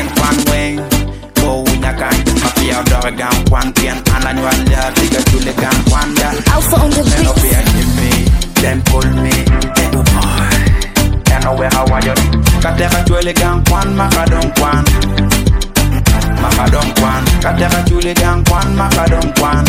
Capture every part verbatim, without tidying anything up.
tien kwan weng go nyakan mafia dog gang kwan tien annual ya diga chule gang kwan ya Alpha on the beat. no be a me them call me Edo boy and know where how are you kateka chule gang kwan makadon kwan makadon kwan kateka chule gang kwan makadon kwan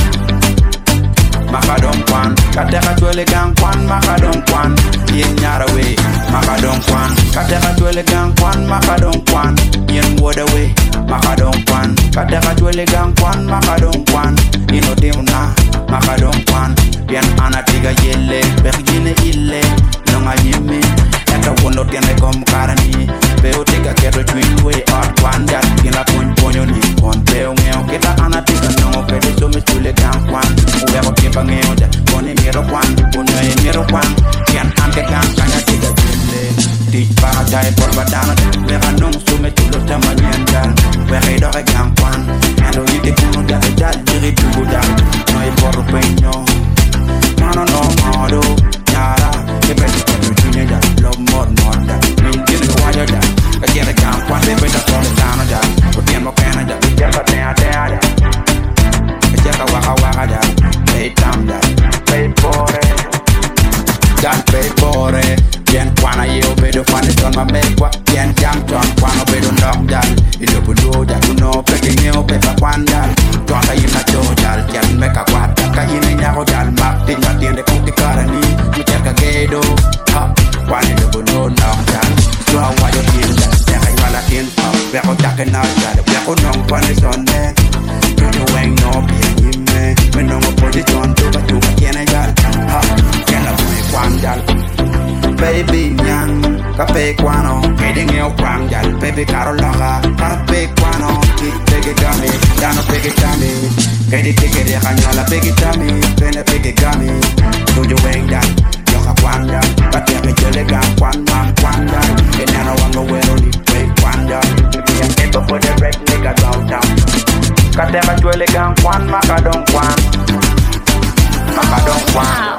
makadon kwan kateka chule gang kwan makadon kwan yen nyara we makadon kwan kateka chule gang kwan makadon kwan yen woda we makadon kwan kateka chule gang kwan makadon kwan ino dimna makadon kwan yen anatiga yelle bergine ille nonga yime eta wono tiene kom karani beo tiga keto twin we art kwan gat kila kun ponyo ni kon beo ngeo kita anatiga no pede so me chule gang kwan we ko kipa ngeo da koni miro kwan kuno e miro kwan yen ante gang kanya tiga yelle di pa dai por badana me kanong so me chulo tamanyan dal we re do gang kwan ando yite kuno da dal diri du dal no e por peño no no no modo nyara e be ko tunya da love more more da min gine ko waya da ka jere gang kwan be be da ko da da ko tien mo kana da bi ja ka te ate ada ka jere wa wa da be tam da be pore dan be pore yen kwana yo be do kwana ton ma me kwa yen jam ton kwana be do nok dal i do do da kuno pe ke neo pe pa kwanda ton ta yina do dal yen me ka kwa ka yina nya ko dal ma tin ma tiende ku ti karani mi te ka gedo ha kwana do do nok dal do wa yo tin da te ka wala tin ha be ko ta ke na dal be ko non kwana son ne do do wen no be ni me me no mo position to ba tu ka yen dal ha yen la me kwanda baby nyang kape kwano keding yo kwang jal baby karolaga kape kwano ki tege gami dano pege tami kedi tege de kanyala pege tami pene pege gami tuju weng jal yo ka kwanda pati me jole gang kwan mam kwanda kenano wango wero ni pe kwanda ya keto for the red nigga downtown kateka jole gang kwan makadon kwan makadon kwan